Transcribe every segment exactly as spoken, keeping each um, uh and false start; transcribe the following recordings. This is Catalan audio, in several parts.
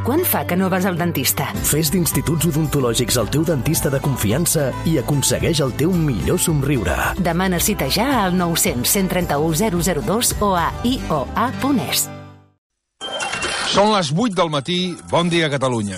Quant fa que no vas al dentista? Fes d'Instituts Odontològics el teu dentista de confiança i aconsegueix el teu millor somriure. Demana cita ja al nou cents, cent trenta-u, zero zero dos o a i o a punt es. Són les vuit del matí. Bon dia, Catalunya.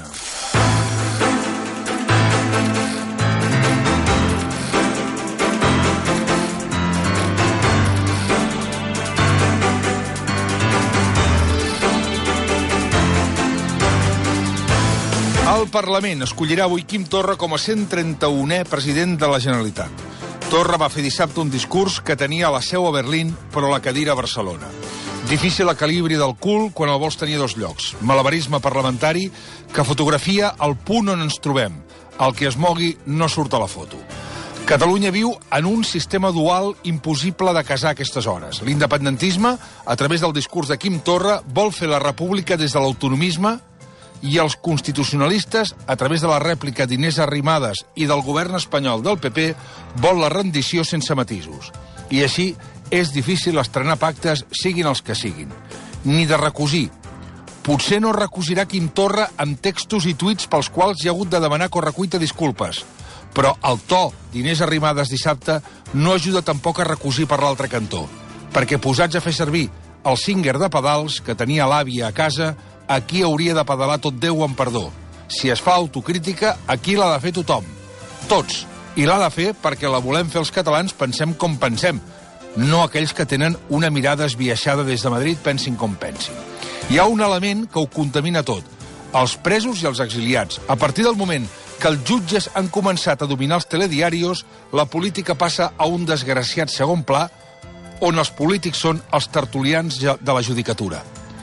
El Parlament escollirà avui Quim Torra com a cent trenta-unè president de la Generalitat. Torra va fer dissabte un discurs que tenia la seu a Berlín, però la cadira a Barcelona. Difícil equilibri del cul quan el vols tenir a dos llocs. Malabarisme parlamentari que fotografia el punt on ens trobem. El que es mogui no surt a la foto. Catalunya viu en un sistema dual impossible de casar a aquestes hores. L'independentisme, a través del discurs de Quim Torra, vol fer la república des de l'autonomisme, i els constitucionalistes, a través de la rèplica d'Inés Arrimadas i del govern espanyol del P P, vol la rendició sense matisos. I així és difícil estrenar pactes, siguin els que siguin. Ni de recosir. Potser no recosirà Quim Torra amb textos i tuits pels quals hi ha hagut de demanar correcuita disculpes, però el to d'Inés Arrimadas dissabte no ajuda tampoc a recosir per l'altre cantó, perquè posats a fer servir el Singer de pedals que tenia l'àvia a casa, aquí hauria de pedalar tot Déu en perdó. Si es fa autocrítica, aquí l'ha de fer tothom. Tots. I l'ha de fer perquè la volem fer els catalans, pensem com pensem. No aquells que tenen una mirada esbiaixada des de Madrid, pensin com pensin. Hi ha un element que ho contamina tot. Els presos i els exiliats. A partir del moment que els jutges han començat a dominar els telediarios, la política passa a un desgraciat segon pla, on els polítics són els tertulians de la judicatura.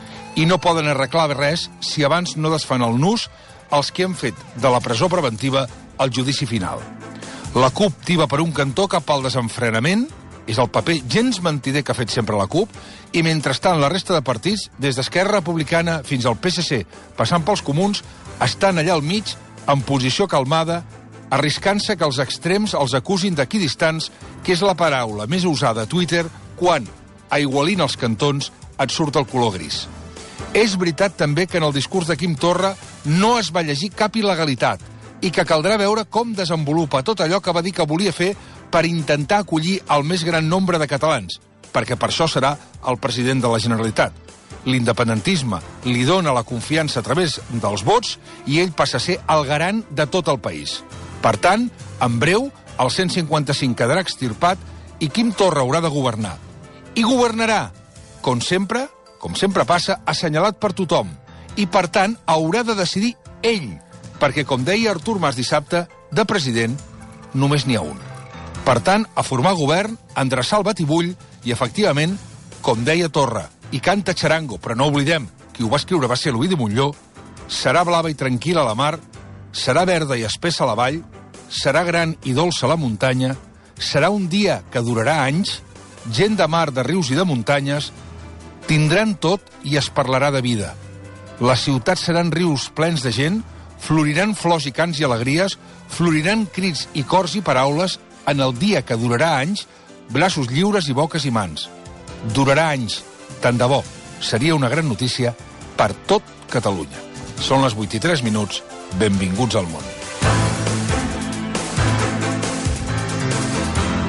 I no poden arreglar res si abans no desfan el nus els que han fet de la presó preventiva el judici final. La CUP tiba per un cantó cap al desenfrenament, és el paper gens mentider que ha fet sempre la CUP, i mentrestant la resta de partits, des d'Esquerra Republicana fins al P S C, passant pels comuns, estan allà al mig, en posició calmada, arriscant-se que els extrems els acusin d'equidistants, que és la paraula més usada a Twitter quan, aigualint els cantons, et surt el color gris. És veritat també que en el discurs de Quim Torra no es va llegir cap il·legalitat i que caldrà veure com desenvolupa tot allò que va dir que volia fer per intentar acollir el més gran nombre de catalans, perquè per això serà el president de la Generalitat. L'independentisme li dona la confiança a través dels vots i ell passa a ser el garant de tot el país. Per tant, en breu, el cent cinquanta-cinc quedarà extirpat i Quim Torra haurà de governar. I governarà, com sempre, com sempre passa, assenyalat per tothom. I, per tant, haurà de decidir ell, perquè, com deia Artur Mas dissabte, de president només n'hi ha un. Per tant, a formar govern, endreçar el batibull i, efectivament, com deia Torra, i canta xarango, però no oblidem, qui ho va escriure va ser l'Ovidi Montllor, serà blava i tranquil·la la mar, serà verda i espessa la vall, serà gran i dolça la muntanya, serà un dia que durarà anys, gent de mar, de rius i de muntanyes, tindran tot i es parlarà de vida. Les ciutats seran rius plens de gent, floriran flors i cants i alegries, floriran crits i cors i paraules en el dia que durarà anys, braços lliures i boques i mans. Durarà anys, tant de bo. Seria una gran notícia per tot Catalunya. Són les vuit i tres minuts. Benvinguts al món.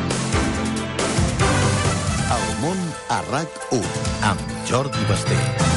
El món a RAC u amb Jordi Basté.